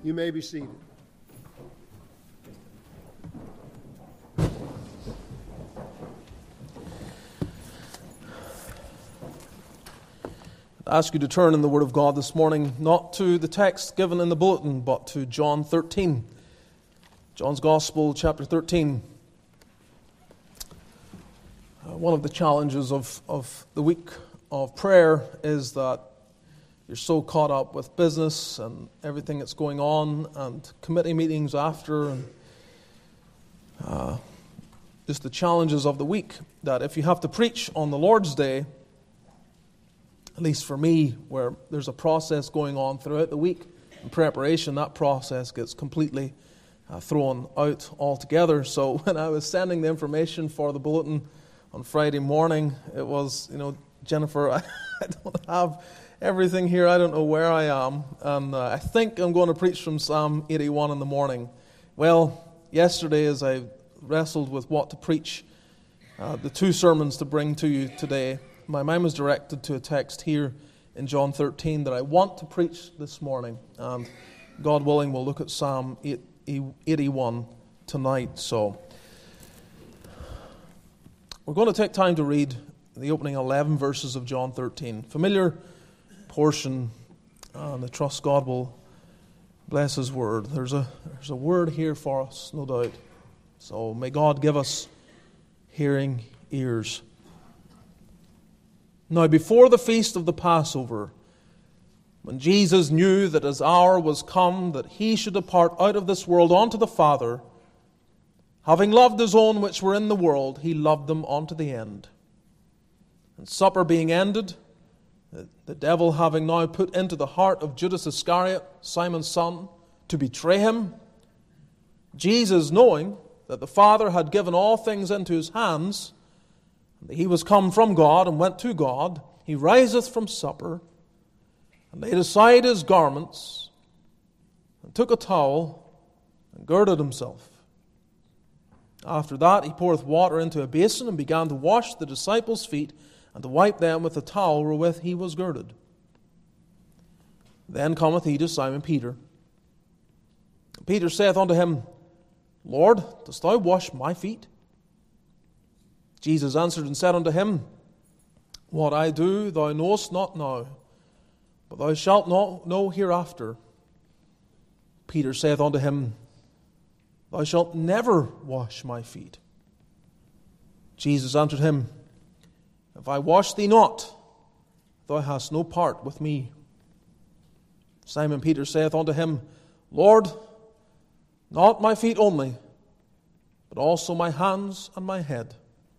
You may be seated. I ask you to turn in the Word of God this morning, not to the text given in the bulletin, but to John 13. John's Gospel, chapter 13. One of the challenges of the week of prayer is that you're so caught up with business and everything that's going on and committee meetings after and just the challenges of the week, that if you have to preach on the Lord's Day, at least for me, where there's a process going on throughout the week in preparation, that process gets completely thrown out altogether. So when I was sending the information for the bulletin on Friday morning, it was, Jennifer, I don't have everything here. I don't know where I am. And I think I'm going to preach from Psalm 81 in the morning. Well, yesterday as I wrestled with what to preach, the two sermons to bring to you today, my mind was directed to a text here in John 13 that I want to preach this morning. And God willing, we'll look at Psalm 81 tonight. So we're going to take time to read the opening 11 verses of John 13. Familiar portion, and I trust God will bless His Word. There's a word here for us, no doubt. So may God give us hearing ears. Now, before the feast of the Passover, when Jesus knew that His hour was come, that He should depart out of this world unto the Father, having loved His own which were in the world, He loved them unto the end. And supper being ended, the devil having now put into the heart of Judas Iscariot, Simon's son, to betray Him, Jesus, knowing that the Father had given all things into His hands, He was come from God and went to God, He riseth from supper, and laid aside His garments, and took a towel, and girded Himself. After that He poureth water into a basin, and began to wash the disciples' feet, and to wipe them with the towel wherewith He was girded. Then cometh He to Simon Peter. Peter saith unto Him, Lord, dost Thou wash my feet? Jesus answered and said unto him, What I do thou knowest not now, but thou shalt not know hereafter. Peter saith unto him, Thou shalt never wash my feet. Jesus answered him, If I wash thee not, thou hast no part with me. Simon Peter saith unto him, Lord, not my feet only, but also my hands and my head.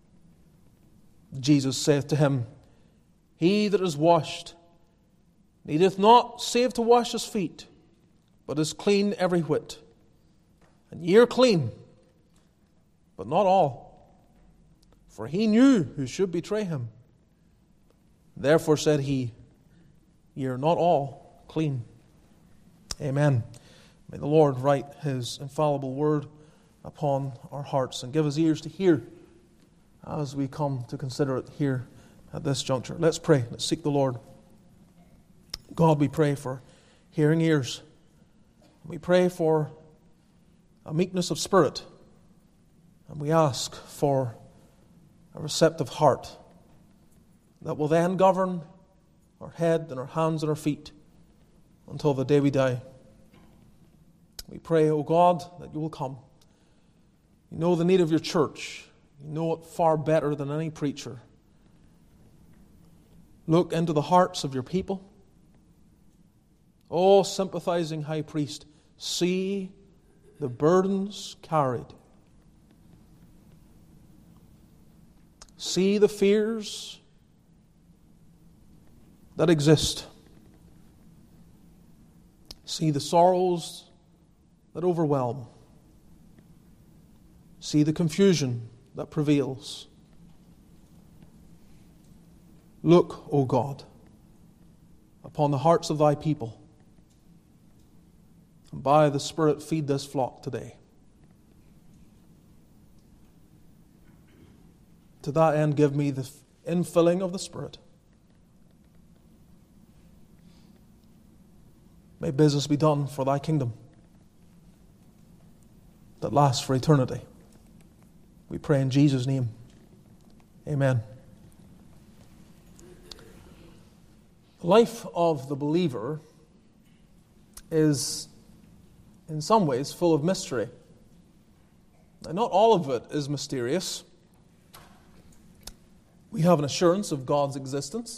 Jesus saith to him, He that is washed needeth not save to wash his feet, but is clean every whit. And ye are clean, but not all. For He knew who should betray Him. Therefore said He, Ye are not all clean. Amen. May the Lord write His infallible word upon our hearts and give us ears to hear as we come to consider it here at this juncture. Let's pray. Let's seek the Lord. God, we pray for hearing ears. We pray for a meekness of spirit. And we ask for a receptive heart that will then govern our head and our hands and our feet until the day we die. We pray, O God, that You will come. You know the need of Your church. You know it far better than any preacher. Look into the hearts of Your people. O sympathizing high priest, see the burdens carried. See the fears that exist. See the sorrows that overwhelm. See the confusion that prevails. Look, O God, upon the hearts of Thy people, and by the Spirit feed this flock today. To that end, give me the infilling of the Spirit. May business be done for Thy kingdom. that lasts for eternity. We pray in Jesus' name. Amen. The life of the believer is, in some ways, full of mystery. Now, not all of it is mysterious. We have an assurance of God's existence.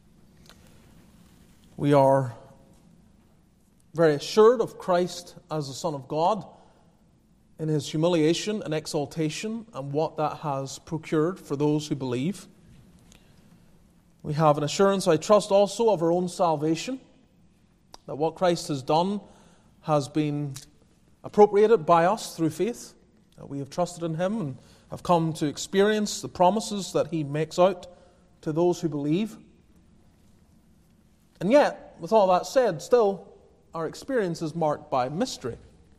We are very assured of Christ as the Son of God in His humiliation and exaltation and what that has procured for those who believe. We have an assurance, I trust, also of our own salvation, that what Christ has done has been appropriated by us through faith, that we have trusted in Him and have come to experience the promises that He makes out to those who believe. And yet, with all that said, still, our experience is marked by mystery.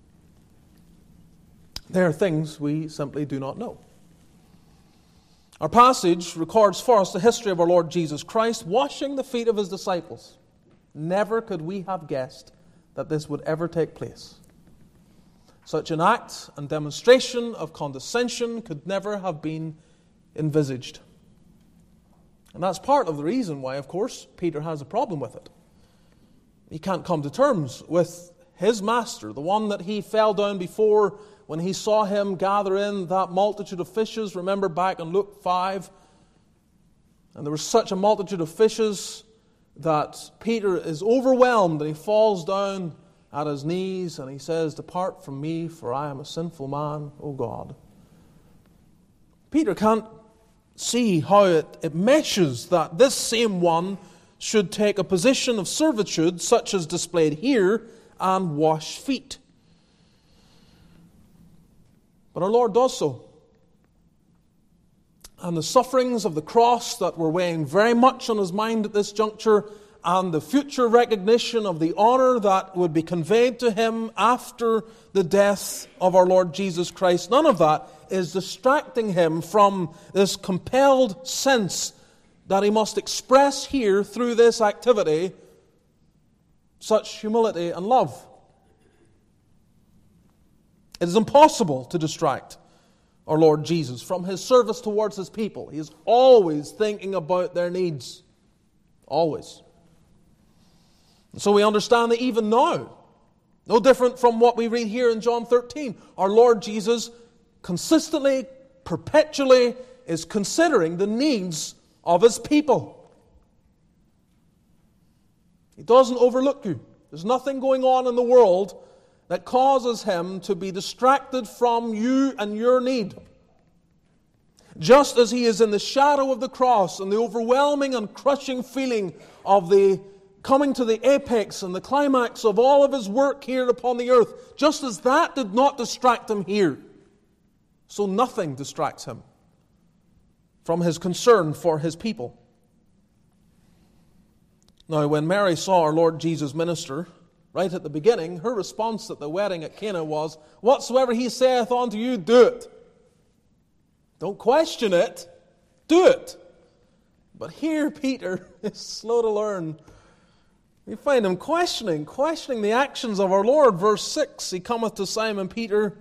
There are things we simply do not know. Our passage records for us the history of our Lord Jesus Christ washing the feet of His disciples. Never could we have guessed that this would ever take place. Such an act and demonstration of condescension could never have been envisaged. And that's part of the reason why, of course, Peter has a problem with it. He can't come to terms with his master, the one that he fell down before when he saw him gather in that multitude of fishes. Remember back in Luke 5. And there was such a multitude of fishes that Peter is overwhelmed and he falls down at his knees and he says, "Depart from me, for I am a sinful man, O God." Peter can't see how it meshes that this same one should take a position of servitude such as displayed here and wash feet. But our Lord does so. And the sufferings of the cross that were weighing very much on His mind at this juncture, and the future recognition of the honor that would be conveyed to Him after the death of our Lord Jesus Christ, none of that is distracting Him from this compelled sense that He must express here through this activity such humility and love. It is impossible to distract our Lord Jesus from His service towards His people. He is always thinking about their needs. Always. And so we understand that even now, no different from what we read here in John 13, our Lord Jesus consistently, perpetually is considering the needs of His people. He doesn't overlook you. There's nothing going on in the world that causes Him to be distracted from you and your need. Just as He is in the shadow of the cross and the overwhelming and crushing feeling of the coming to the apex and the climax of all of His work here upon the earth, just as that did not distract Him here, so nothing distracts Him from His concern for His people. Now, when Mary saw our Lord Jesus minister, right at the beginning, her response at the wedding at Cana was, "Whatsoever He saith unto you, do it." Don't question it, do it. But here Peter is slow to learn. We find him questioning the actions of our Lord. Verse 6, He cometh to Simon Peter,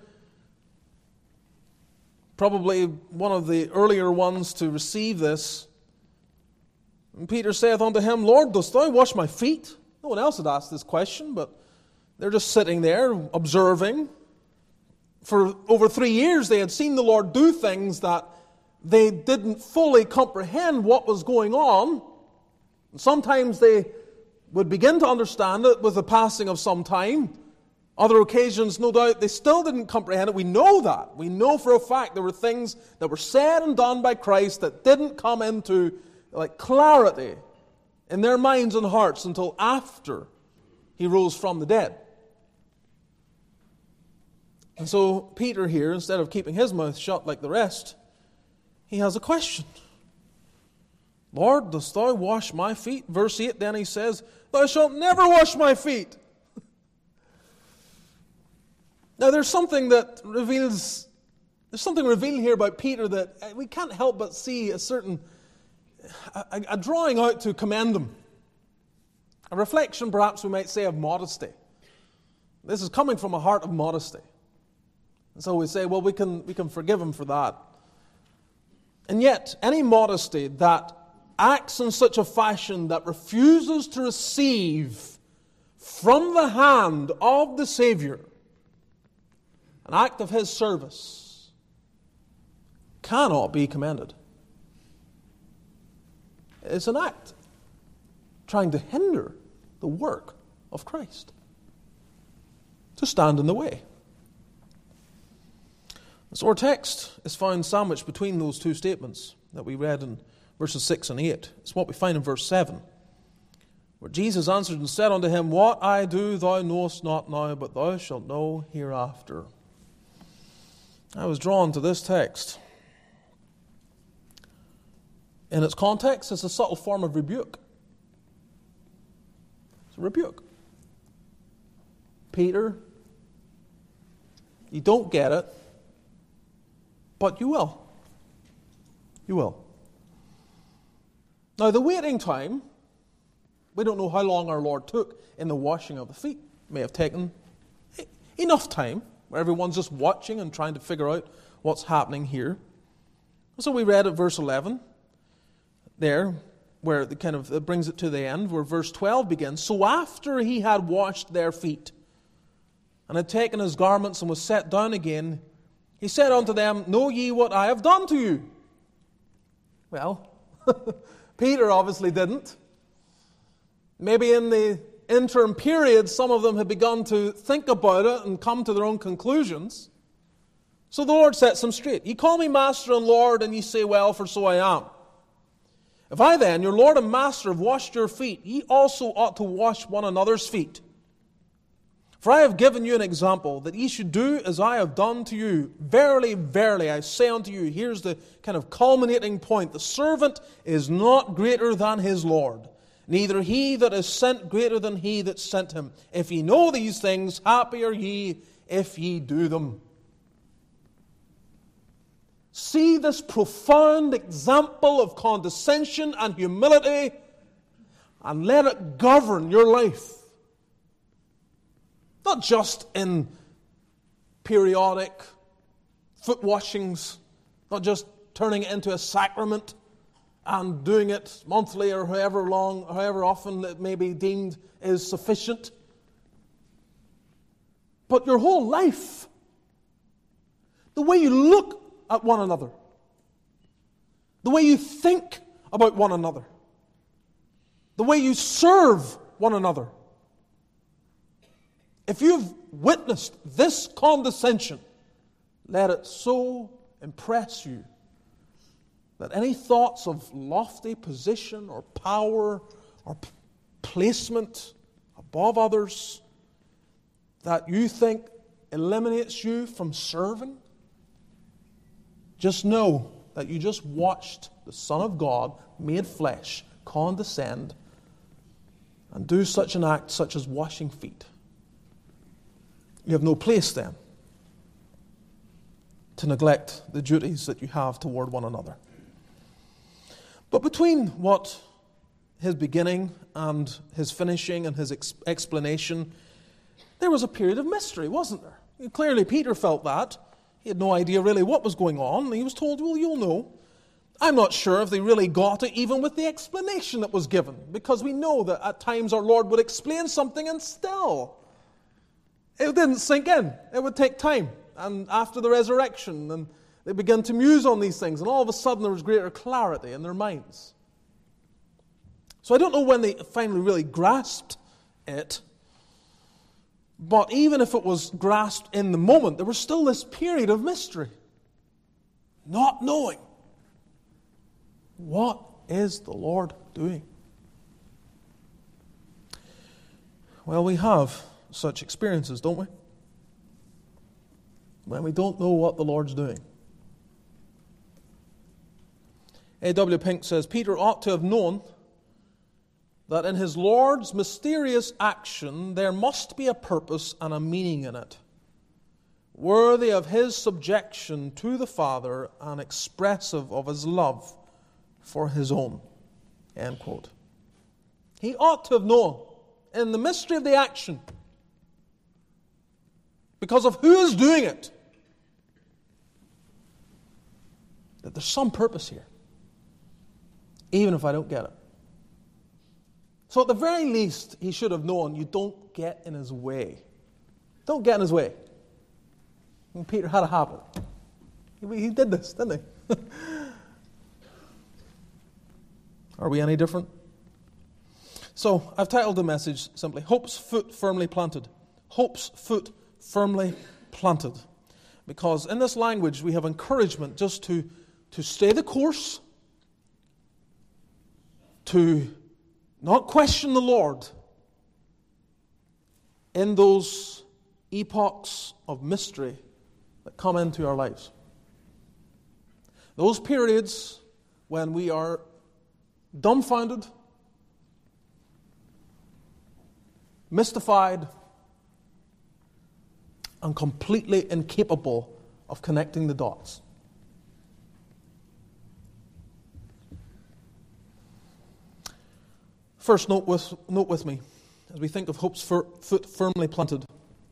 probably one of the earlier ones to receive this. And Peter saith unto Him, "Lord, dost Thou wash my feet?" No one else had asked this question, but they're just sitting there observing. For over 3 years they had seen the Lord do things that they didn't fully comprehend what was going on. And sometimes they would begin to understand it with the passing of some time. Other occasions, no doubt, they still didn't comprehend it. We know that. We know for a fact there were things that were said and done by Christ that didn't come into clarity in their minds and hearts until after He rose from the dead. And so Peter here, instead of keeping his mouth shut like the rest, he has a question. "Lord, dost Thou wash my feet?" Verse 8, then he says, "Thou shalt never wash my feet." Now there's something revealed here about Peter that we can't help but see a drawing out to commend him. A reflection, perhaps we might say, of modesty. This is coming from a heart of modesty. So we say, well, we can forgive him for that. And yet, any modesty that acts in such a fashion that refuses to receive from the hand of the Savior an act of his service cannot be commended. It's an act trying to hinder the work of Christ, to stand in the way. So our text is found sandwiched between those two statements that we read in verses 6 and 8. It's what we find in verse 7, where Jesus answered and said unto him, What I do thou knowest not now, but thou shalt know hereafter. I was drawn to this text. In its context, it's a subtle form of rebuke. It's a rebuke. Peter, you don't get it, but you will. You will. Now, the waiting time, we don't know how long our Lord took in the washing of the feet. It may have taken enough time where everyone's just watching and trying to figure out what's happening here. So we read at verse 11 there, where it brings it to the end, where verse 12 begins. So after he had washed their feet and had taken his garments and was set down again, he said unto them, Know ye what I have done to you? Well, Peter obviously didn't. Maybe in the interim period, some of them had begun to think about it and come to their own conclusions. So the Lord sets them straight. Ye call me Master and Lord, and ye say, Well, for so I am. If I then, your Lord and Master, have washed your feet, ye also ought to wash one another's feet. For I have given you an example, that ye should do as I have done to you. Verily, verily, I say unto you, here's the kind of culminating point. The servant is not greater than his Lord, neither he that is sent greater than he that sent him. If ye know these things, happy are ye if ye do them. See this profound example of condescension and humility, and let it govern your life. Not just in periodic foot washings, not just turning it into a sacrament and doing it monthly or however often it may be deemed is sufficient, but your whole life. The way you look at one another, the way you think about one another, the way you serve one another. If you've witnessed this condescension, let it so impress you that any thoughts of lofty position or power or placement above others that you think eliminates you from serving, just know that you just watched the Son of God, made flesh, condescend and do such an act such as washing feet. You have no place then to neglect the duties that you have toward one another. But between what his beginning and his finishing and his explanation, there was a period of mystery, wasn't there? Clearly Peter felt that. He had no idea really what was going on. He was told, well, you'll know. I'm not sure if they really got it even with the explanation that was given, because we know that at times our Lord would explain something and still it didn't sink in. It would take time. And after the resurrection, and they began to muse on these things, and all of a sudden there was greater clarity in their minds. So I don't know when they finally really grasped it, but even if it was grasped in the moment, there was still this period of mystery. Not knowing. What is the Lord doing? Well, we have such experiences, don't we? When we don't know what the Lord's doing. A.W. Pink says, Peter ought to have known that in his Lord's mysterious action there must be a purpose and a meaning in it, worthy of his subjection to the Father and expressive of his love for his own. End quote. He ought to have known in the mystery of the action, because of who is doing it, that there's some purpose here, even if I don't get it. So at the very least, he should have known, you don't get in his way. Don't get in his way. And Peter had a habit. He did this, didn't he? Are we any different? So I've titled the message simply, Hope's Foot Firmly Planted. Hope's foot firmly planted. Because in this language we have encouragement just to stay the course, to not question the Lord in those epochs of mystery that come into our lives. Those periods when we are dumbfounded, mystified, and completely incapable of connecting the dots. First, note with me, as we think of hope's foot firmly planted.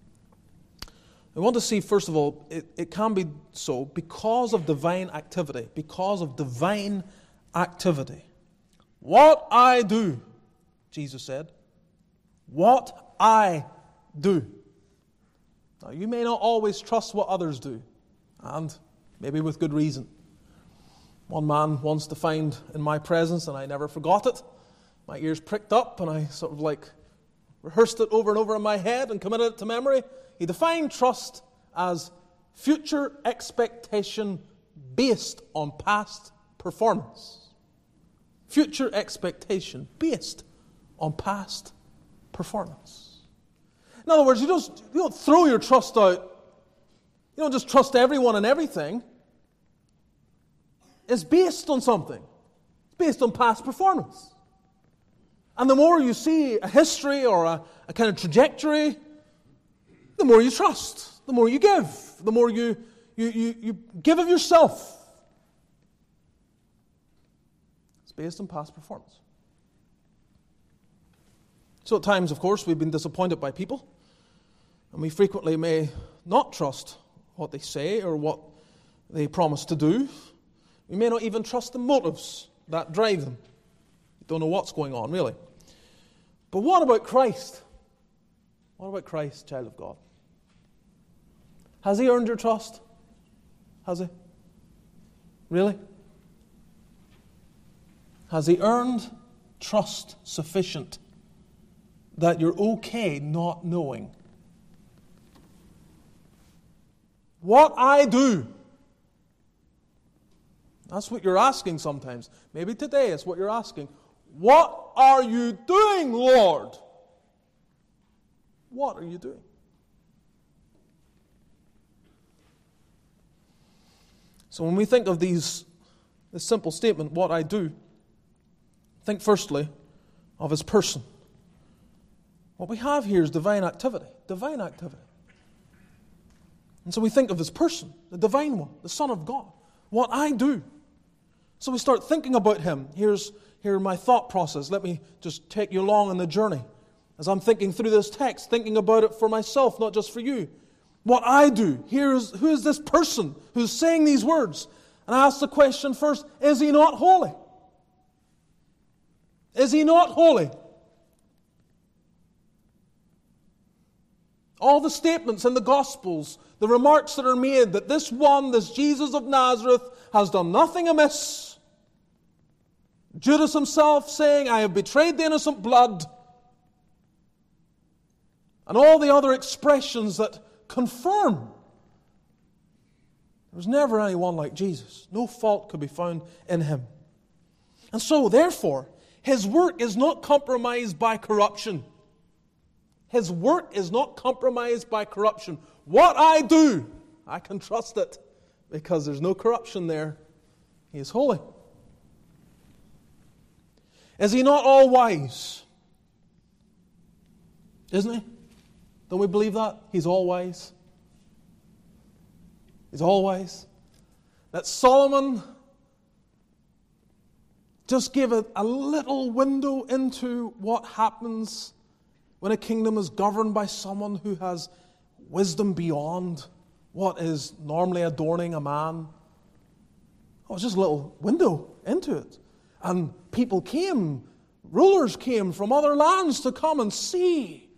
I want to see, first of all, it can be so because of divine activity. Because of divine activity. What I do, Jesus said, what I do. Now, you may not always trust what others do, and maybe with good reason. One man once defined in my presence, and I never forgot it. My ears pricked up, and I sort of rehearsed it over and over in my head and committed it to memory. He defined trust as future expectation based on past performance. Future expectation based on past performance. In other words, you don't throw your trust out. You don't just trust everyone and everything. It's based on something. It's based on past performance. And the more you see a history or a kind of trajectory, the more you trust, the more you give, the more you give of yourself. It's based on past performance. So at times, of course, we've been disappointed by people, and we frequently may not trust what they say or what they promise to do. We may not even trust the motives that drive them. We don't know what's going on, really. But what about Christ? What about Christ, child of God? Has He earned your trust? Has He? Really? Has He earned trust sufficient that you're okay not knowing? What I do. That's what you're asking sometimes. Maybe today it's what you're asking. What are you doing, Lord? What are you doing? So when we think of this simple statement, what I do, think firstly of His person. What we have here is divine activity. Divine activity. And so we think of His person, the divine one, the Son of God. What I do. So we start thinking about Him. Here my thought process. Let me just take you along on the journey. As I'm thinking through this text, thinking about it for myself, not just for you. What I do. Who is this person who's saying these words? And I ask the question first, is He not holy? Is He not holy? All the statements in the Gospels, the remarks that are made that this Jesus of Nazareth, has done nothing amiss. Judas himself saying, I have betrayed the innocent blood. And all the other expressions that confirm there was never anyone like Jesus. No fault could be found in Him. And so, therefore, His work is not compromised by corruption. His work is not compromised by corruption. What I do, I can trust it because there's no corruption there. He is holy. Is He not all-wise? Isn't He? Don't we believe that? He's all-wise. He's all-wise. That Solomon just gave a little window into what happens when a kingdom is governed by someone who has wisdom beyond what is normally adorning a man. Oh, it was just a little window into it. And people came, rulers came from other lands to come and see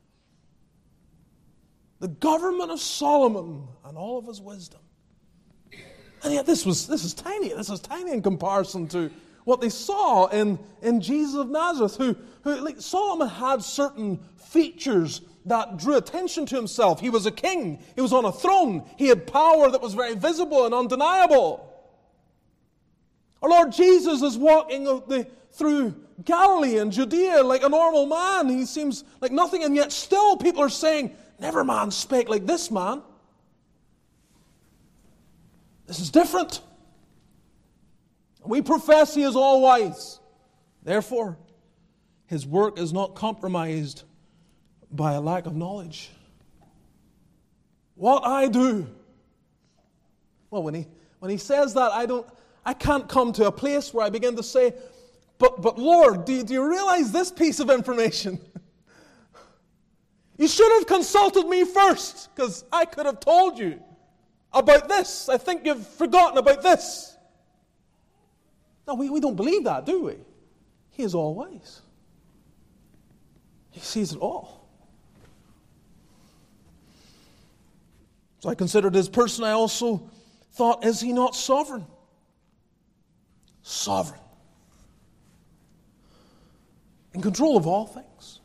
the government of Solomon and all of his wisdom. And yet this is tiny. This is tiny in comparison to what they saw in Jesus of Nazareth, who like Solomon had certain features that drew attention to himself. He was a king. He was on a throne. He had power that was very visible and undeniable. Our Lord Jesus is walking through Galilee and Judea like a normal man. He seems like nothing, and yet still people are saying, never man spake like this man. This is different. We profess he is all wise. Therefore, his work is not compromised by a lack of knowledge. What I do. Well, when he says that, I can't come to a place where I begin to say, but Lord, do you realize this piece of information? You should have consulted me first, because I could have told you about this. I think you've forgotten about this. No, we don't believe that, do we? He is all wise. He sees it all. So I considered his person. I also thought, is he not sovereign? Sovereign. In control of all things.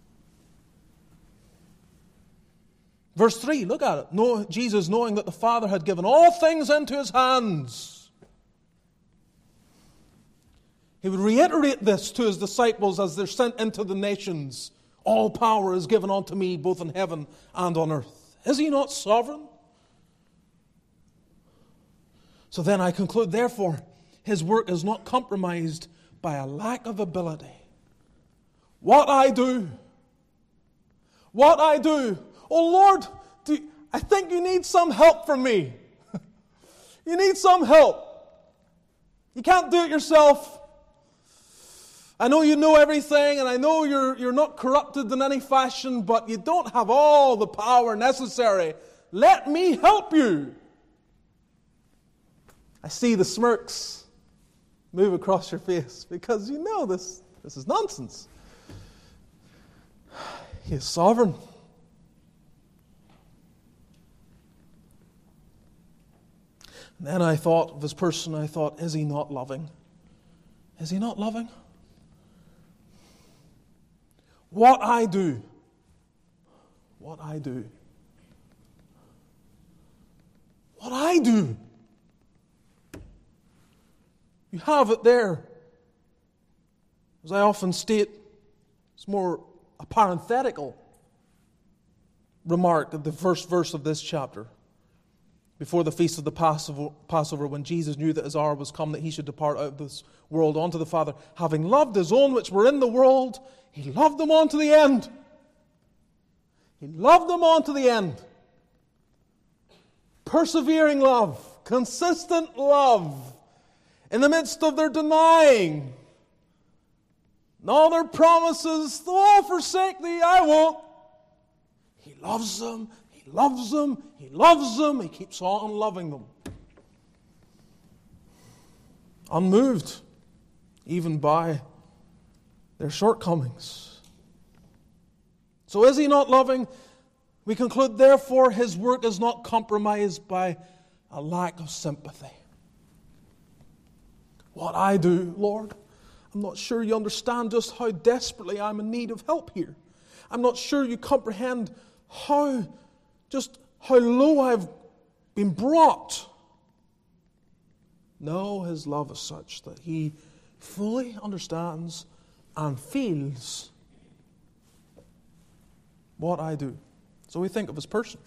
Verse 3, look at it. Jesus, knowing that the Father had given all things into his hands. He would reiterate this to his disciples as they're sent into the nations. All power is given unto me, both in heaven and on earth. Is he not sovereign? So then I conclude, therefore, his work is not compromised by a lack of ability. What I do. Oh Lord, I think you need some help from me. You need some help. You can't do it yourself. I know you know everything, and I know you're not corrupted in any fashion, but you don't have all the power necessary. Let me help you. I see the smirks move across your face, because you know this is nonsense. He is sovereign. And then I thought of his person, is he not loving? Is he not loving? What I do. You have it there. As I often state, it's more a parenthetical remark at the first verse of this chapter. Before the feast of the Passover, when Jesus knew that his hour was come, that he should depart out of this world unto the Father, having loved his own which were in the world, he loved them unto the end. He loved them unto the end. Persevering love, consistent love, in the midst of their denying, and all their promises, though I forsake thee, I won't. He loves them. He loves them. He loves them. He keeps on loving them. Unmoved even by their shortcomings. So is he not loving? We conclude, therefore, his work is not compromised by a lack of sympathy. What I do, Lord, I'm not sure you understand just how desperately I'm in need of help here. I'm not sure you comprehend how low I've been brought. No, his love is such that he fully understands and feels what I do. So we think of his person.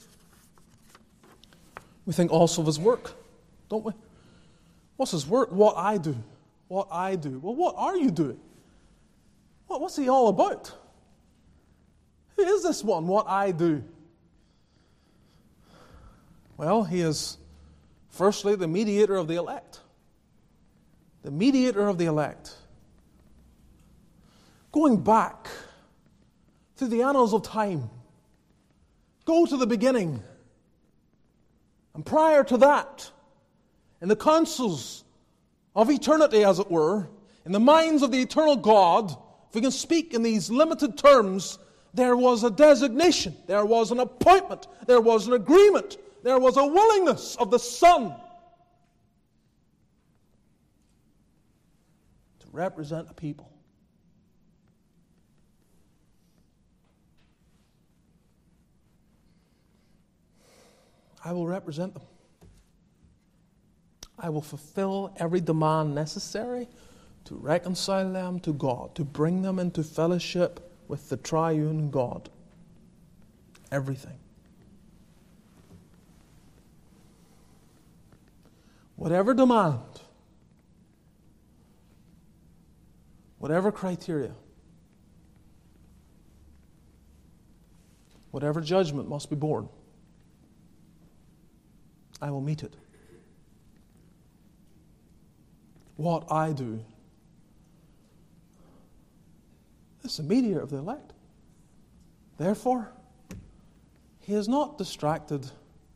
We think also of his work, don't we? What's his work? What I do. What I do. Well, what are you doing? What's he all about? Who is this one, what I do? Well, he is, firstly, the mediator of the elect. The mediator of the elect. Going back through the annals of time, go to the beginning. And prior to that, in the councils of eternity, as it were, in the minds of the eternal God, if we can speak in these limited terms, there was a designation, there was an appointment, there was an agreement, there was a willingness of the Son to represent a people. I will represent them. I will fulfill every demand necessary to reconcile them to God, to bring them into fellowship with the triune God. Everything. Whatever demand, whatever criteria, whatever judgment must be borne, I will meet it. What I do is the mediator of the elect. Therefore, he is not distracted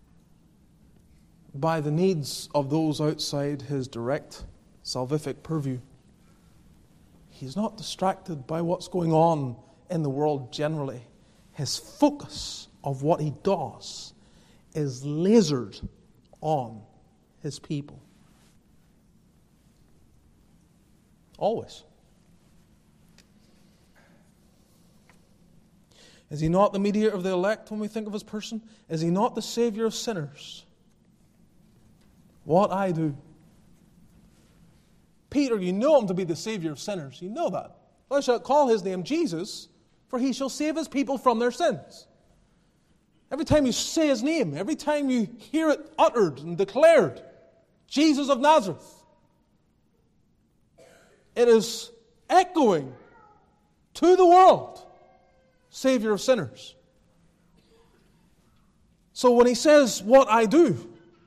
by the needs of those outside his direct salvific purview. He is not distracted by what's going on in the world generally. His focus of what he does is lasered on his people. Always. Is he not the mediator of the elect when we think of his person? Is he not the Savior of sinners? What I do. Peter, you know him to be the Savior of sinners. You know that. Thou shalt call his name Jesus, for he shall save his people from their sins. Every time you say his name, every time you hear it uttered and declared, Jesus of Nazareth, it is echoing to the world, Savior of sinners. So when he says, what I do,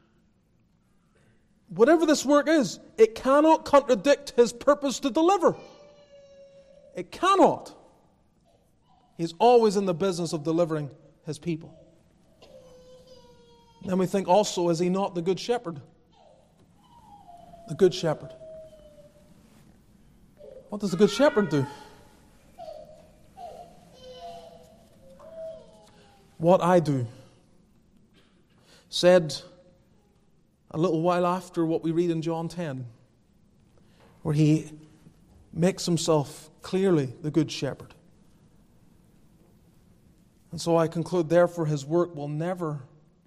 whatever this work is, it cannot contradict his purpose to deliver. It cannot. He's always in the business of delivering his people. Then we think also, is he not the Good Shepherd? The Good Shepherd. What does the Good Shepherd do? What I do. Said a little while after what we read in John 10, where he makes himself clearly the Good Shepherd. And so I conclude, therefore, his work will never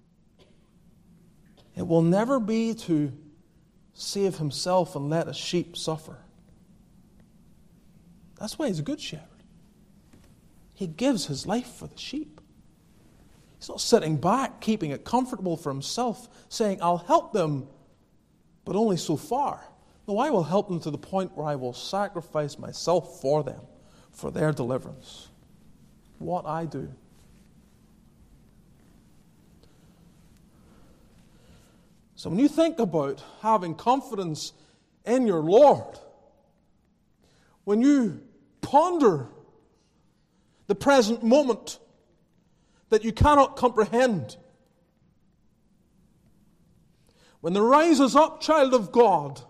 be to save himself and let his sheep suffer. That's why he's a good shepherd. He gives his life for the sheep. He's not sitting back, keeping it comfortable for himself, saying, I'll help them, but only so far. No, I will help them to the point where I will sacrifice myself for them, for their deliverance. What I do. So when you think about having confidence in your Lord, when you ponder the present moment that you cannot comprehend, when there rises up, child of God,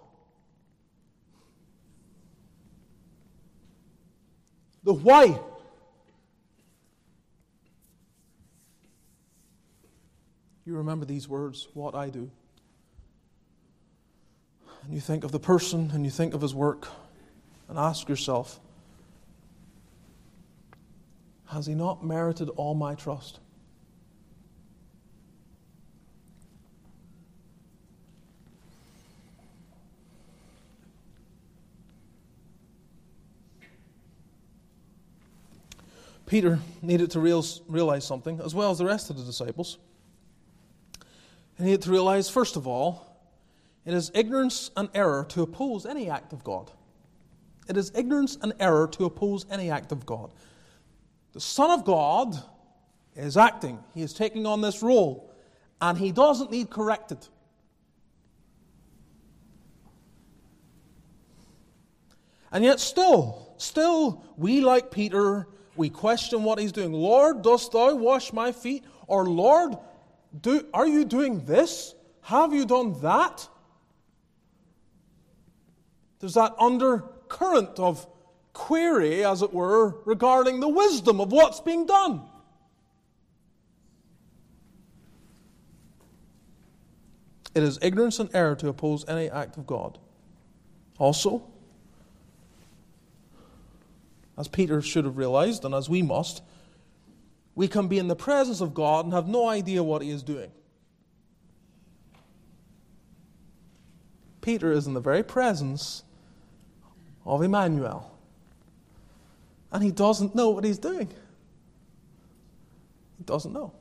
the why, you remember these words, what I do. And you think of the person and you think of his work and ask yourself, has he not merited all my trust? Peter needed to realize something, as well as the rest of the disciples. He needed to realize, first of all, it is ignorance and error to oppose any act of God. It is ignorance and error to oppose any act of God. The Son of God is acting. He is taking on this role, and he doesn't need corrected. And yet still, we like Peter, we question what he's doing. Lord, dost thou wash my feet? Or Lord, are you doing this? Have you done that? There's that undercurrent of query, as it were, regarding the wisdom of what's being done. It is ignorance and error to oppose any act of God. Also, as Peter should have realized, and as we must, we can be in the presence of God and have no idea what He is doing. Peter is in the very presence of Emmanuel, and he doesn't know what he's doing. He doesn't know.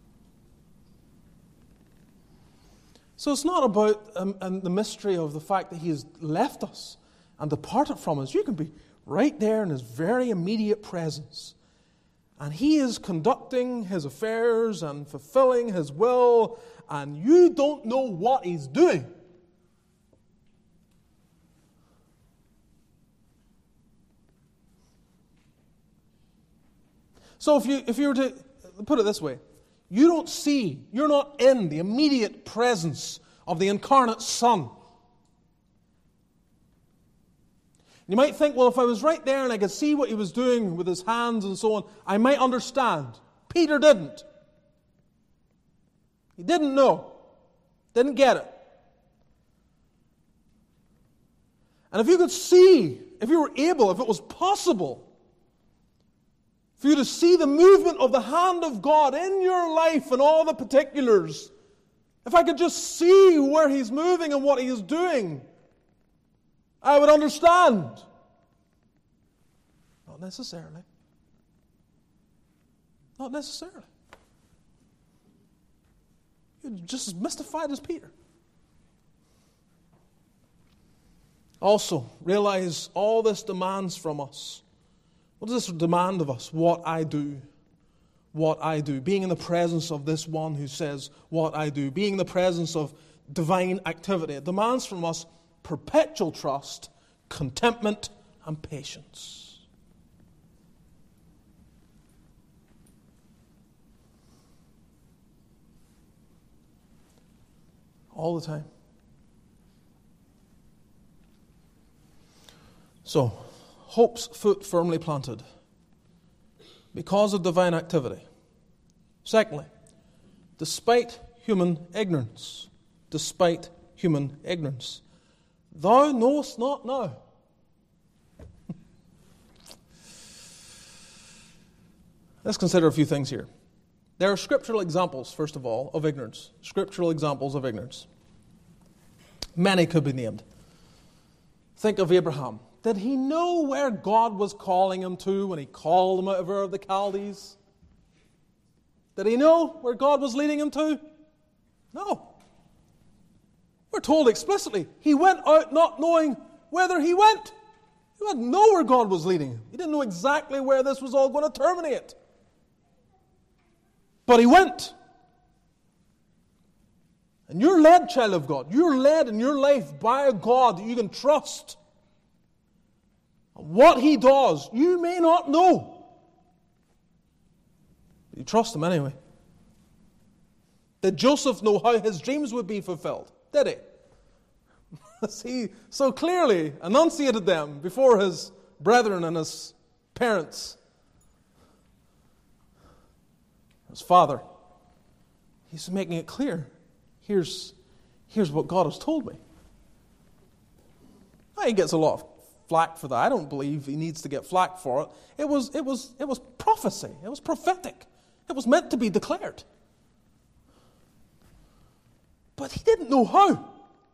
So it's not about the mystery of the fact that He has left us and departed from us. You can be right there in His very immediate presence, and He is conducting His affairs and fulfilling His will, and you don't know what He's doing. So if you were to put it this way, you don't see, you're not in the immediate presence of the incarnate Son. You might think, well, if I was right there and I could see what He was doing with His hands and so on, I might understand. Peter didn't. He didn't know. Didn't get it. And if you could see, if you were able, if it was possible for you to see the movement of the hand of God in your life and all the particulars, if I could just see where He's moving and what He is doing, I would understand. Not necessarily. Not necessarily. You're just as mystified as Peter. Also, realize all this demands from us. What does this demand of us? What I do. What I do. Being in the presence of this one who says what I do. Being in the presence of divine activity. It demands from us perpetual trust, contentment, and patience. All the time. So, hope's foot firmly planted because of divine activity. Secondly, despite human ignorance. Despite human ignorance. Thou knowest not now. Let's consider a few things here. There are scriptural examples, first of all, of ignorance. Scriptural examples of ignorance. Many could be named. Think of Abraham. Did he know where God was calling him to when He called him out of Ur of the Chaldees? Did he know where God was leading him to? No. We're told explicitly, he went out not knowing whither he went. He didn't know where God was leading him. He didn't know exactly where this was all going to terminate. But he went. And you're led, child of God. You're led in your life by a God that you can trust. What He does, you may not know. But you trust Him anyway. Did Joseph know how his dreams would be fulfilled? Did he? He so clearly enunciated them before his brethren and his parents. His father. He's making it clear. Here's what God has told me. Now, he gets a lot of flack for that. I don't believe he needs to get flack for it. It was prophecy. It was prophetic. It was meant to be declared. But he didn't know how.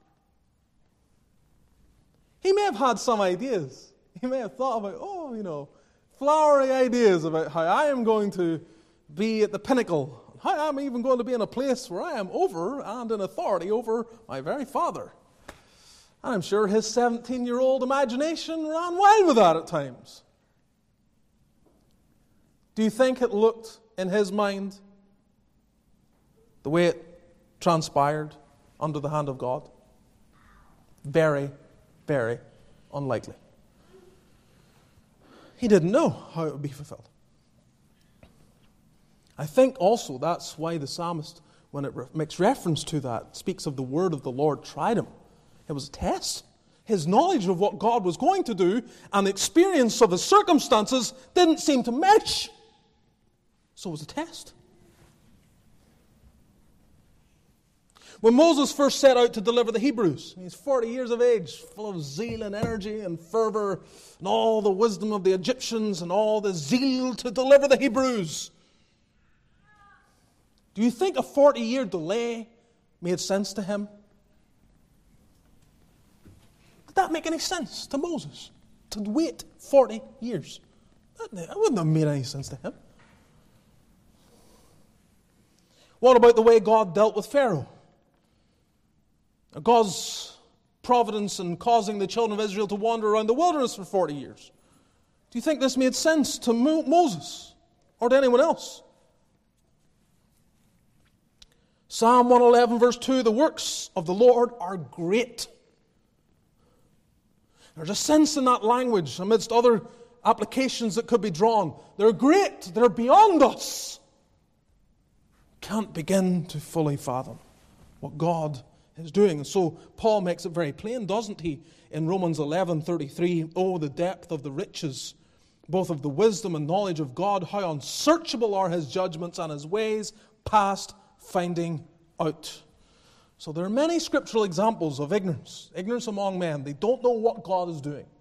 He may have had some ideas. He may have thought about, flowery ideas about how I am going to be at the pinnacle. How I'm even going to be in a place where I am over and in authority over my very father. And I'm sure his 17-year-old imagination ran wild with that at times. Do you think it looked in his mind the way it transpired under the hand of God? Very, very unlikely. He didn't know how it would be fulfilled. I think also that's why the psalmist, when it makes reference to that, speaks of the word of the Lord tried him. It was a test. his knowledge of what God was going to do and the experience of his circumstances didn't seem to mesh. So it was a test. When Moses first set out to deliver the Hebrews, he's 40 years of age, full of zeal and energy and fervor and all the wisdom of the Egyptians and all the zeal to deliver the Hebrews. Do you think a 40-year delay made sense to him? Did that make any sense to Moses? To wait 40 years? That wouldn't have made any sense to him. What about the way God dealt with Pharaoh? God's providence in causing the children of Israel to wander around the wilderness for 40 years. Do you think this made sense to Moses or to anyone else? Psalm 111 verse 2, the works of the Lord are great. There's a sense in that language amidst other applications that could be drawn. They're great. They're beyond us. Can't begin to fully fathom what God is doing. And so Paul makes it very plain, doesn't he, in Romans 11:33, oh, the depth of the riches, both of the wisdom and knowledge of God, how unsearchable are his judgments and his ways, past finding out. So there are many scriptural examples of ignorance among men. They don't know what God is doing.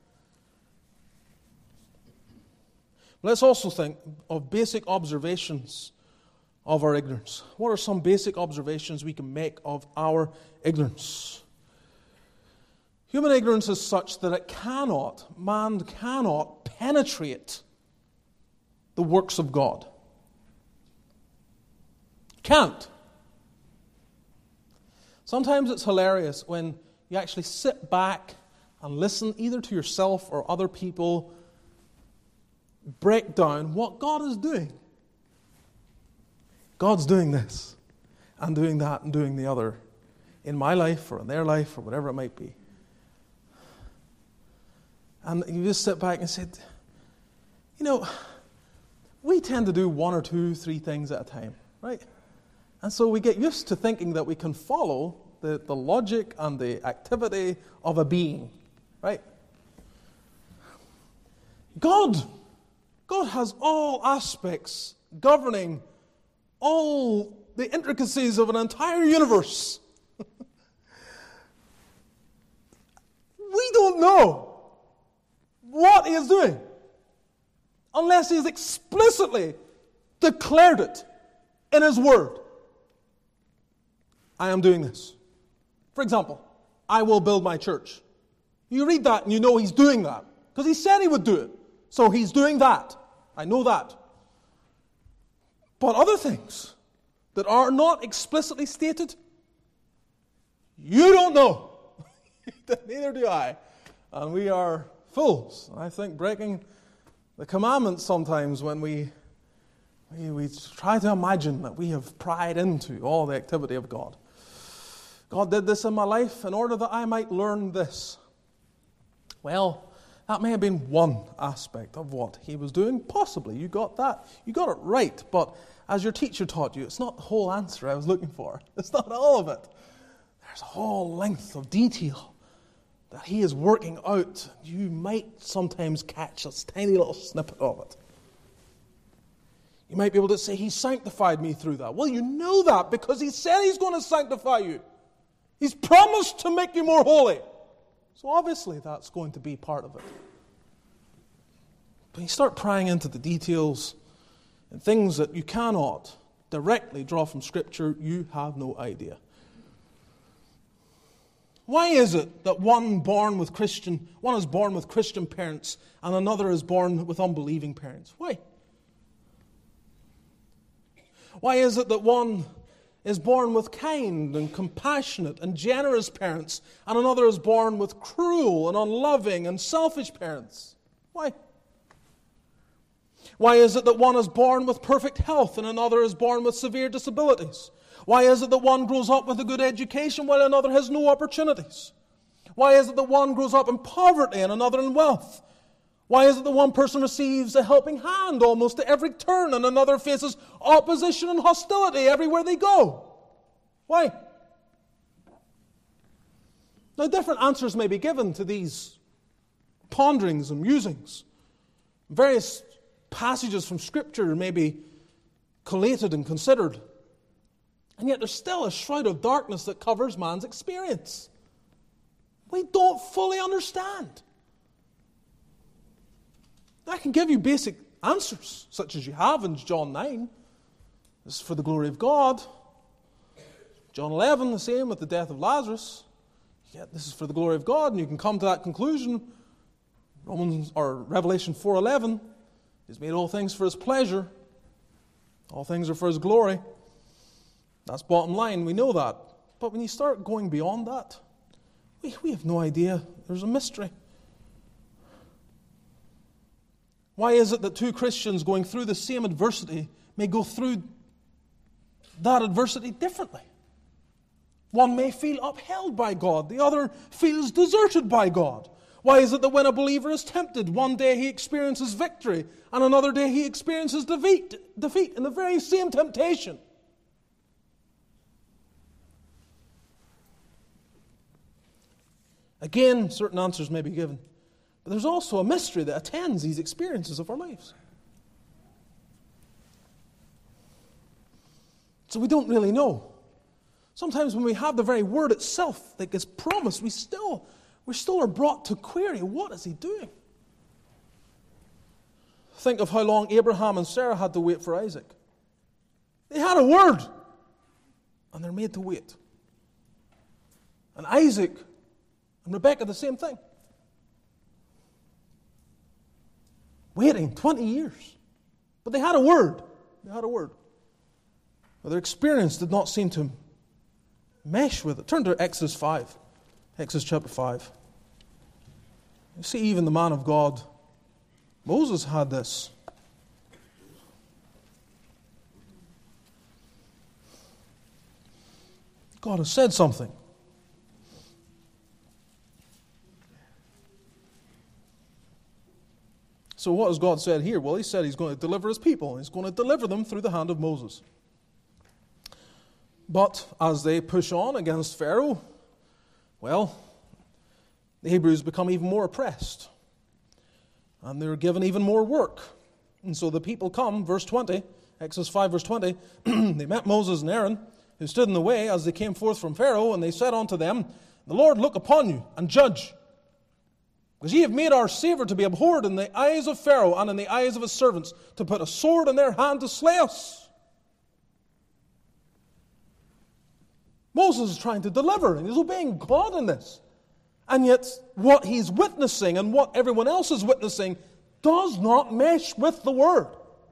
Let's also think of basic observations of our ignorance. What are some basic observations we can make of our ignorance? Human ignorance is such that man cannot penetrate the works of God. Can't. Sometimes it's hilarious when you actually sit back and listen either to yourself or other people break down what God is doing. God's doing this and doing that and doing the other in my life or in their life or whatever it might be. And you just sit back and say, we tend to do 1 or 2, 3 things at a time, right? And so we get used to thinking that we can follow the logic and the activity of a being, right? God has all aspects governing all the intricacies of an entire universe. We don't know what he is doing unless he has explicitly declared it in his word. I am doing this. For example, I will build my church. You read that and you know he's doing that because he said he would do it. So he's doing that. I know that. But other things that are not explicitly stated, you don't know. Neither do I. And we are fools, I think, breaking the commandments sometimes when we try to imagine that we have pried into all the activity of God. God did this in my life in order that I might learn this. Well, that may have been one aspect of what he was doing. Possibly, you got that. You got it right. But as your teacher taught you, it's not the whole answer I was looking for. It's not all of it. There's a whole length of detail that he is working out. You might sometimes catch a tiny little snippet of it. You might be able to say, he sanctified me through that. Well, you know that because he said he's going to sanctify you. He's promised to make you more holy. So obviously that's going to be part of it. But you start prying into the details and things that you cannot directly draw from Scripture, you have no idea. Why is it that one is born with Christian parents and another is born with unbelieving parents? Why? Why is it that one is born with kind and compassionate and generous parents and another is born with cruel and unloving and selfish parents? Why? Why is it that one is born with perfect health and another is born with severe disabilities? Why is it that one grows up with a good education while another has no opportunities? Why is it that one grows up in poverty and another in wealth? Why is it that one person receives a helping hand almost at every turn and another faces opposition and hostility everywhere they go? Why? Now, different answers may be given to these ponderings and musings. Various passages from Scripture may be collated and considered. And yet there's still a shroud of darkness that covers man's experience. We don't fully understand. I can give you basic answers, such as you have in John 9. This is for the glory of God. John 11, the same with the death of Lazarus. Yet this is for the glory of God, and you can come to that conclusion. Revelation 4:11, He's made all things for His pleasure. All things are for His glory. That's bottom line, we know that. But when you start going beyond that, we have no idea. There's a mystery. Why is it that two Christians going through the same adversity may go through that adversity differently? One may feel upheld by God, the other feels deserted by God. Why is it that when a believer is tempted, one day he experiences victory, and another day he experiences defeat in the very same temptation? Again, certain answers may be given. But there's also a mystery that attends these experiences of our lives. So we don't really know. Sometimes when we have the very word itself that gets promised, we still are brought to query, what is He doing? Think of how long Abraham and Sarah had to wait for Isaac. They had a word, and they're made to wait. And Isaac and Rebekah, the same thing. Waiting 20 years. But they had a word. They had a word. But their experience did not seem to mesh with it. Turn to Exodus 5. Exodus chapter 5. You see, even the man of God, Moses, had this. God has said something. So what has God said here? Well, He said He's going to deliver His people. He's going to deliver them through the hand of Moses. But as they push on against Pharaoh, well, the Hebrews become even more oppressed. And they're given even more work. And so the people come, verse 20, Exodus 5, verse 20, they met Moses and Aaron, who stood in the way as they came forth from Pharaoh, and they said unto them, The Lord look upon you, and judge. Because ye have made our Saviour to be abhorred in the eyes of Pharaoh, and in the eyes of his servants, to put a sword in their hand to slay us. Moses is trying to deliver, and he's obeying God in this. And yet, what he's witnessing and what everyone else is witnessing does not mesh with the Word.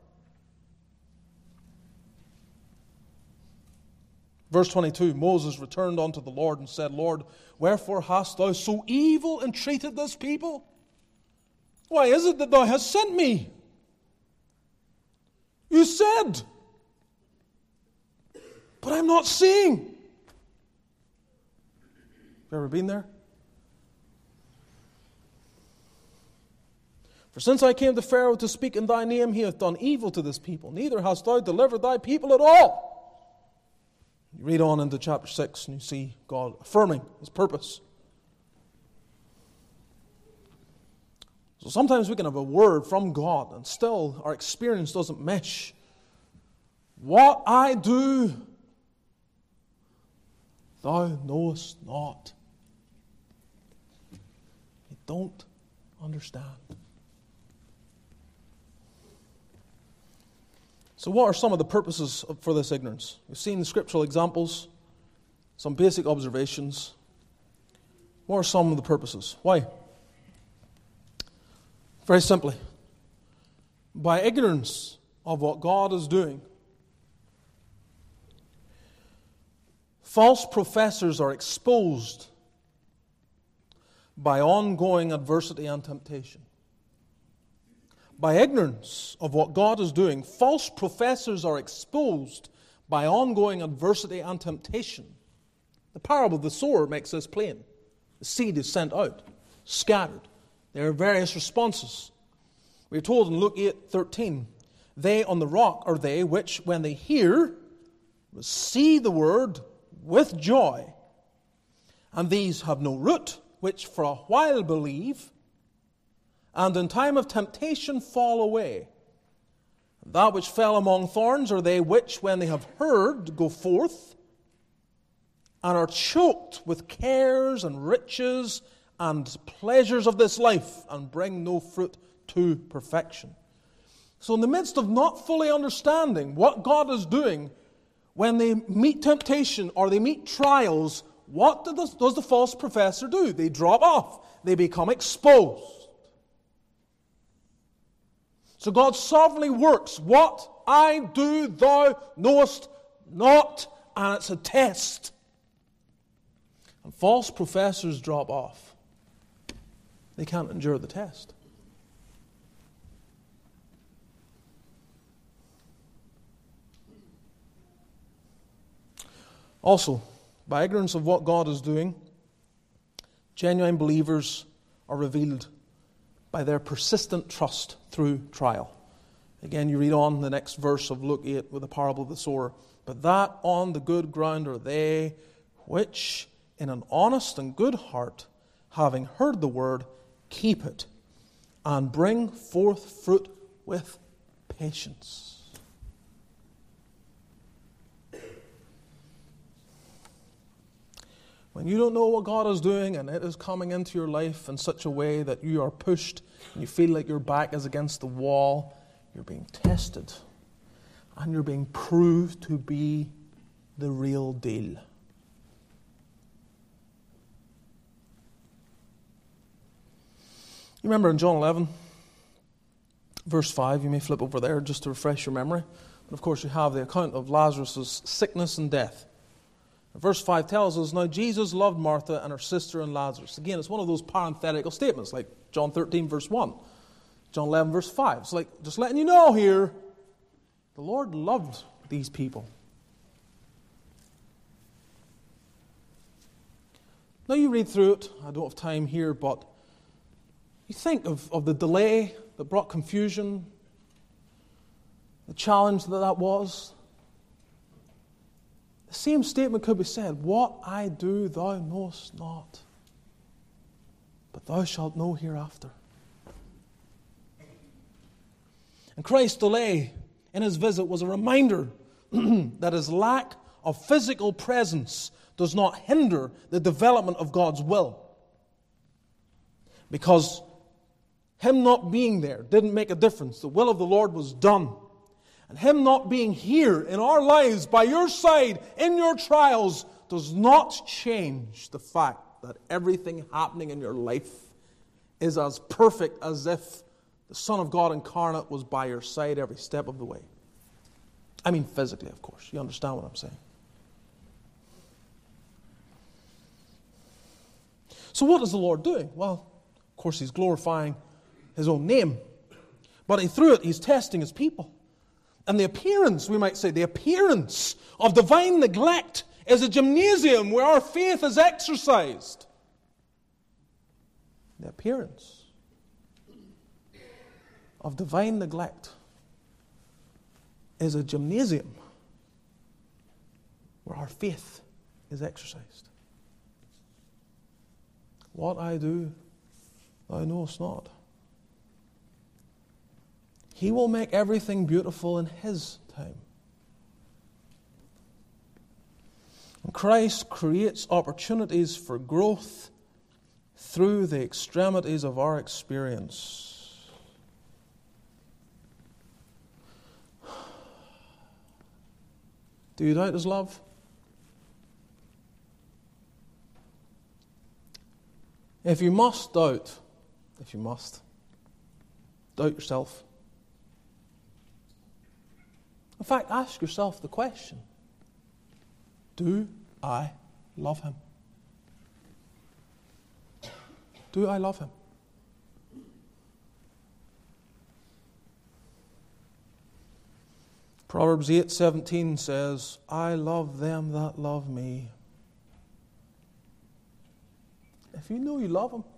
Verse 22, Moses returned unto the Lord and said, Lord, wherefore hast thou so evil entreated this people? Why is it that thou hast sent me? You said, but I'm not seeing. Have you ever been there? For since I came to Pharaoh to speak in thy name, he hath done evil to this people. Neither hast thou delivered thy people at all. You read on into chapter 6 and you see God affirming His purpose. So sometimes we can have a word from God and still our experience doesn't mesh. What I do, thou knowest not. You don't understand. So what are some of the purposes for this ignorance? We've seen the scriptural examples, some basic observations. What are some of the purposes? Why? Very simply, by ignorance of what God is doing, false professors are exposed by ongoing adversity and temptation. By ignorance of what God is doing, false professors are exposed by ongoing adversity and temptation. The parable of the sower makes this plain. The seed is sent out, scattered. There are various responses. We are told in Luke 8:13, they on the rock are they which, when they hear, receive the word with joy, And these have no root, which for a while believe, and in time of temptation fall away. That which fell among thorns are they which, when they have heard, go forth, and are choked with cares and riches and pleasures of this life, and bring no fruit to perfection. So in the midst of not fully understanding what God is doing, when they meet temptation or they meet trials, what does the false professor do? They drop off. They become exposed. So God sovereignly works. What I do, thou knowest not, and it's a test. And false professors drop off. They can't endure the test. Also, by ignorance of what God is doing, genuine believers are revealed by their persistent trust through trial. Again, you read on the next verse of Luke 8 with the parable of the sower. But that on the good ground are they which in an honest and good heart, having heard the word, keep it, and bring forth fruit with patience. When you don't know what God is doing and it is coming into your life in such a way that you are pushed and you feel like your back is against the wall, you're being tested and you're being proved to be the real deal. You remember in John 11, verse 5, you may flip over there just to refresh your memory. But of course you have the account of Lazarus' sickness and death. Verse 5 tells us, now Jesus loved Martha and her sister and Lazarus. Again, it's one of those parenthetical statements, like John 13, verse 1. John 11, verse 5. It's like, just letting you know here, the Lord loved these people. Now you read through it. I don't have time here, but you think of the delay that brought confusion, the challenge that was. The same statement could be said, what I do thou knowest not, but thou shalt know hereafter. And Christ's delay in his visit was a reminder that his lack of physical presence does not hinder the development of God's will. Because him not being there didn't make a difference. The will of the Lord was done. And him not being here in our lives, by your side, in your trials, does not change the fact that everything happening in your life is as perfect as if the Son of God incarnate was by your side every step of the way. I mean physically, of course. You understand what I'm saying. So what is the Lord doing? Well, of course, he's glorifying his own name. But through it, he's testing his people. And the appearance, we might say, the appearance of divine neglect is a gymnasium where our faith is exercised. The appearance of divine neglect is a gymnasium where our faith is exercised. What I do, thou knowest not. He will make everything beautiful in his time. And Christ creates opportunities for growth through the extremities of our experience. Do you doubt his love? If you must doubt yourself. In fact, ask yourself the question, do I love him? Do I love him? Proverbs 8:17 says, I love them that love me. If you know you love him.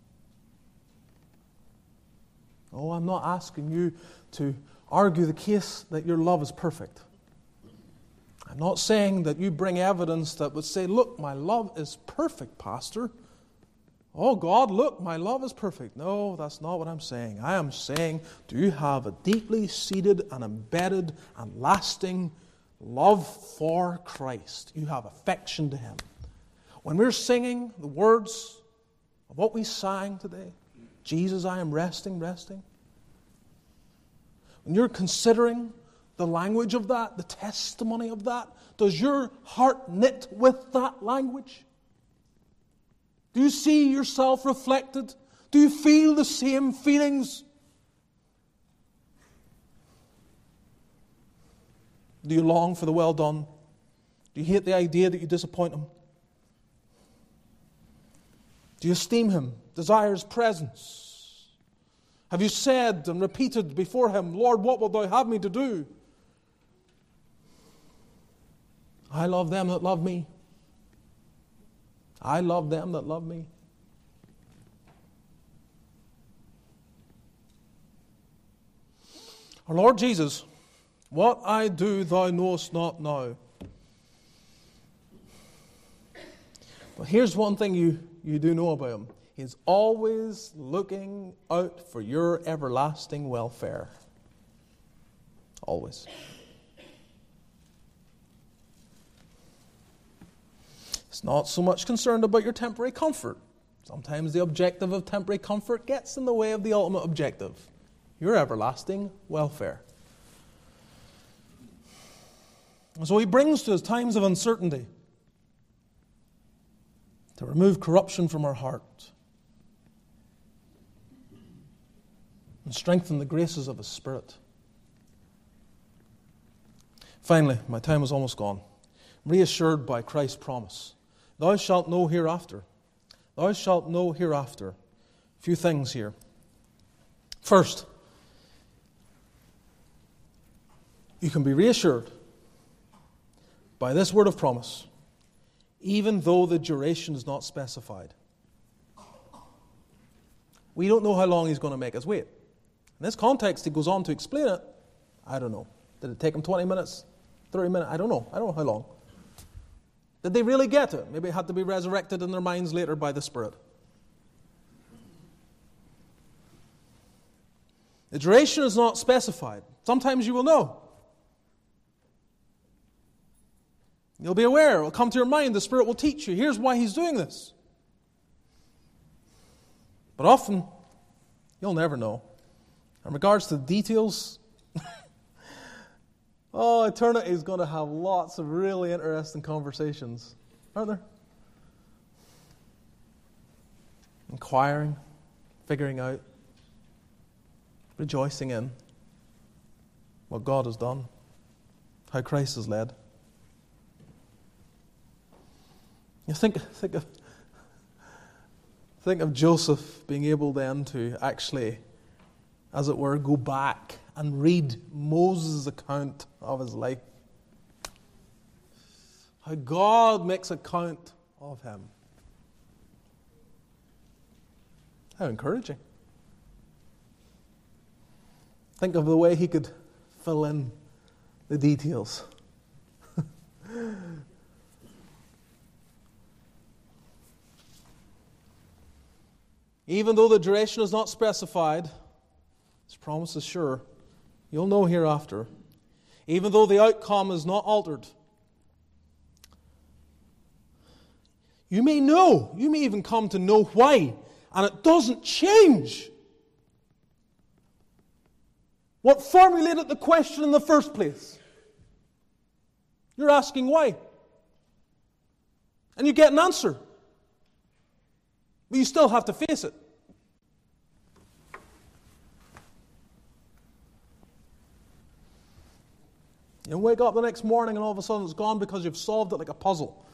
Oh, I'm not asking you to argue the case that your love is perfect. I'm not saying that you bring evidence that would say, look, my love is perfect, Pastor. Oh God, look, my love is perfect. No, that's not what I'm saying. I am saying, do you have a deeply seated and embedded and lasting love for Christ? You have affection to Him. When we're singing the words of what we sang today, Jesus, I am resting. When you're considering the language of that, the testimony of that, does your heart knit with that language? Do you see yourself reflected? Do you feel the same feelings? Do you long for the well done? Do you hate the idea that you disappoint Him? Do you esteem Him, desire His presence? Have you said and repeated before Him, Lord, what wilt Thou have me to do? I love them that love me. I love them that love me. Our Lord Jesus, what I do Thou knowest not now. But here's one thing you do know about Him. He's always looking out for your everlasting welfare. Always. He's not so much concerned about your temporary comfort. Sometimes the objective of temporary comfort gets in the way of the ultimate objective, your everlasting welfare. And so He brings to us times of uncertainty to remove corruption from our heart and strengthen the graces of His Spirit. Finally, my time is almost gone. I'm reassured by Christ's promise. Thou shalt know hereafter. Thou shalt know hereafter. A few things here. First, you can be reassured by this word of promise, even though the duration is not specified. We don't know how long He's going to make us wait. In this context, He goes on to explain it. I don't know. Did it take Him 20 minutes? 30 minutes? I don't know. I don't know how long. Did they really get it? Maybe it had to be resurrected in their minds later by the Spirit. The duration is not specified. Sometimes you will know. You'll be aware. It will come to your mind. The Spirit will teach you. Here's why He's doing this. But often, you'll never know. In regards to the details, eternity is going to have lots of really interesting conversations, aren't there? Inquiring, figuring out, rejoicing in what God has done, how Christ has led. You think of Joseph being able then to actually, as it were, go back and read Moses' account of his life. How God makes account of him. How encouraging. Think of the way he could fill in the details. Even though the duration is not specified, His promise is sure. You'll know hereafter. Even though the outcome is not altered. You may know. You may even come to know why. And it doesn't change. What formulated the question in the first place? You're asking why. And you get an answer. But you still have to face it. You wake up the next morning and all of a sudden it's gone because you've solved it like a puzzle.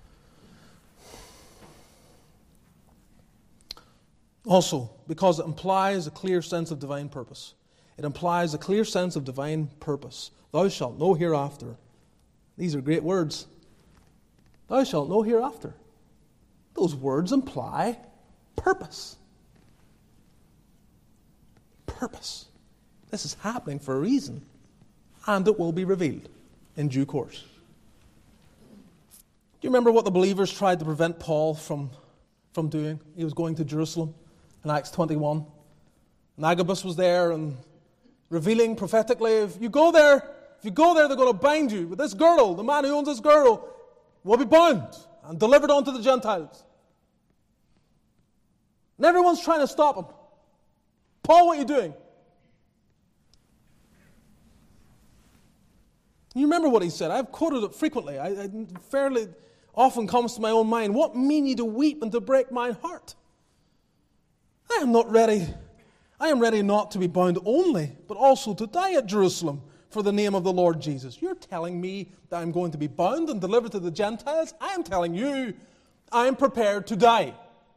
Also, because it implies a clear sense of divine purpose. It implies a clear sense of divine purpose. Thou shalt know hereafter. These are great words. Thou shalt know hereafter. Those words imply purpose. Purpose. This is happening for a reason. And it will be revealed in due course. Do you remember what the believers tried to prevent Paul from doing? He was going to Jerusalem in Acts 21. And Agabus was there and revealing prophetically, if you go there, they're going to bind you. But this girl, the man who owns this girl, will be bound and delivered unto the Gentiles. And everyone's trying to stop him. Paul, what are you doing? You remember what he said. I've quoted it frequently. I fairly often comes to my own mind. What mean ye to weep and to break my heart? I am ready not to be bound only, but also to die at Jerusalem for the name of the Lord Jesus. You're telling me that I'm going to be bound and delivered to the Gentiles? I am telling you, I am prepared to die.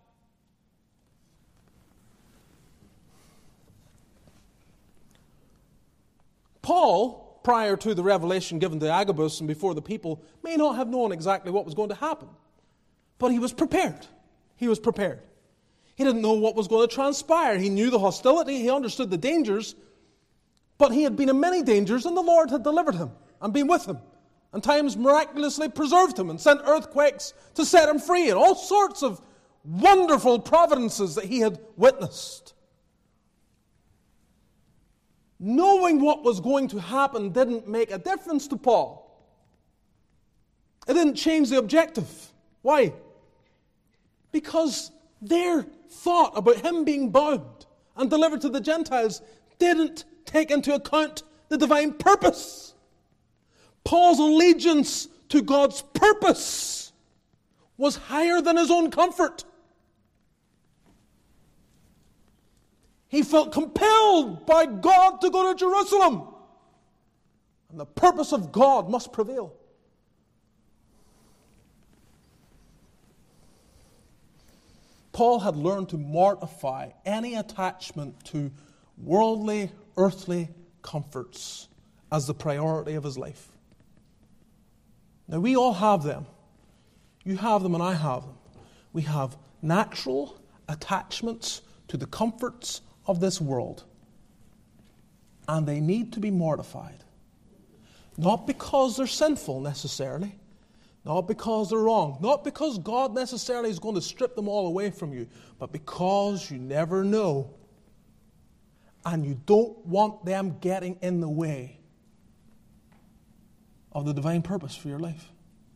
Paul, prior to the revelation given to Agabus and before the people, may not have known exactly what was going to happen. But he was prepared. He was prepared. He didn't know what was going to transpire. He knew the hostility. He understood the dangers. But he had been in many dangers, and the Lord had delivered him and been with him. And times miraculously preserved him and sent earthquakes to set him free, and all sorts of wonderful providences that he had witnessed. Knowing what was going to happen didn't make a difference to Paul. It didn't change the objective. Why? Because their thought about him being bound and delivered to the Gentiles didn't take into account the divine purpose. Paul's allegiance to God's purpose was higher than his own comfort. He felt compelled by God to go to Jerusalem. And the purpose of God must prevail. Paul had learned to mortify any attachment to worldly, earthly comforts as the priority of his life. Now, we all have them. You have them and I have them. We have natural attachments to the comforts of this world. And they need to be mortified. Not because they're sinful necessarily. Not because they're wrong. Not because God necessarily is going to strip them all away from you. But because you never know. And you don't want them getting in the way of the divine purpose for your life.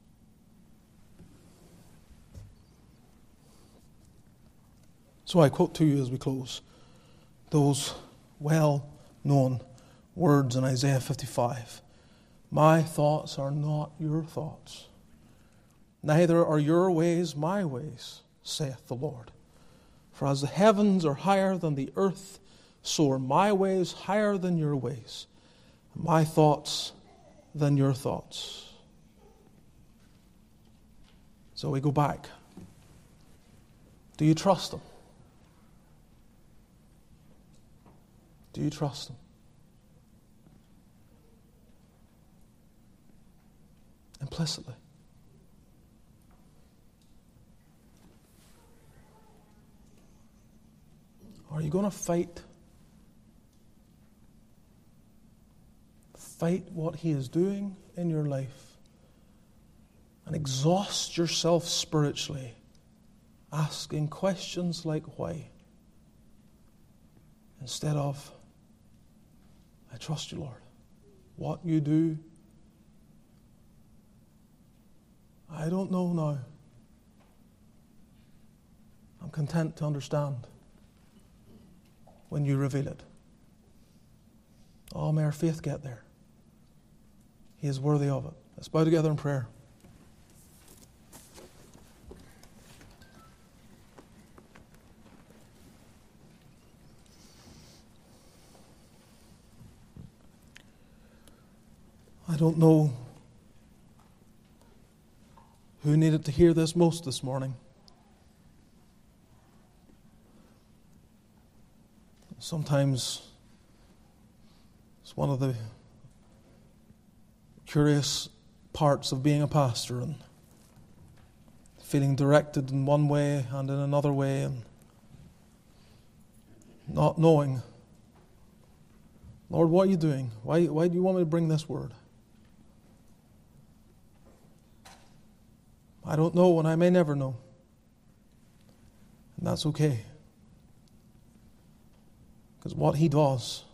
So I quote to you as we close those well-known words in Isaiah 55. My thoughts are not your thoughts, neither are your ways my ways, saith the Lord. For as the heavens are higher than the earth, so are my ways higher than your ways, and my thoughts than your thoughts. So we go back. Do you trust Him? Do you trust Him? Implicitly. Are you going to fight what He is doing in your life and exhaust yourself spiritually, asking questions like why, instead of, I trust you, Lord. What you do, I don't know now. I'm content to understand when you reveal it. Oh, may our faith get there. He is worthy of it. Let's bow together in prayer. I don't know who needed to hear this most this morning. Sometimes it's one of the curious parts of being a pastor, and feeling directed in one way and in another way, and not knowing, Lord, what are you doing? Why do you want me to bring this word? I don't know, and I may never know. And that's okay. Because what He does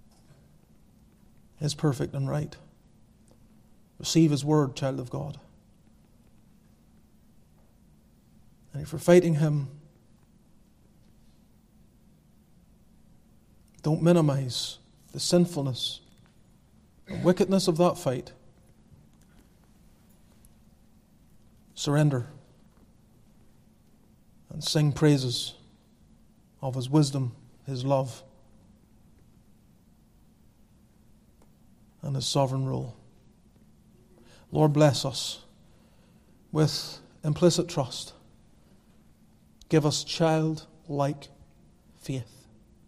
is perfect and right. Receive His word, child of God. And if you're fighting Him, don't minimize the sinfulness and wickedness of that fight. Surrender and sing praises of His wisdom, His love, and His sovereign rule. Lord, bless us with implicit trust. Give us childlike faith.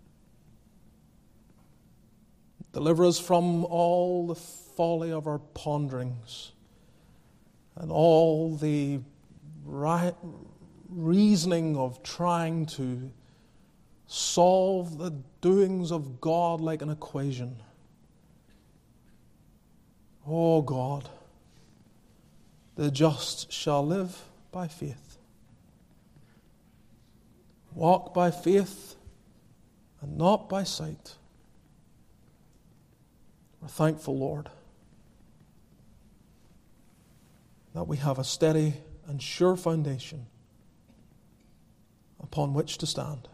Deliver us from all the folly of our ponderings and all the reasoning of trying to solve the doings of God like an equation. Oh God, the just shall live by faith. Walk by faith and not by sight. We're thankful, Lord, that we have a steady and sure foundation upon which to stand.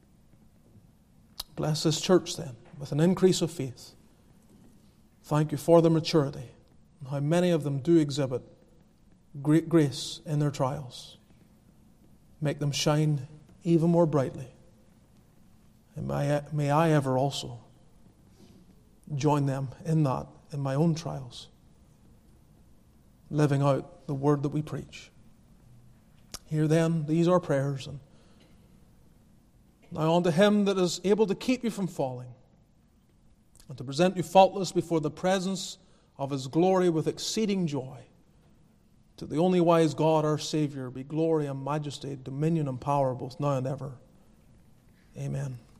Bless this church then with an increase of faith. Thank you for their maturity and how many of them do exhibit great grace in their trials. Make them shine even more brightly. And may I ever also join them in that, in my own trials, living out the word that we preach. Here then, these are prayers. And now unto Him that is able to keep you from falling and to present you faultless before the presence of His glory with exceeding joy. To the only wise God, our Savior, be glory and majesty, dominion and power, both now and ever. Amen.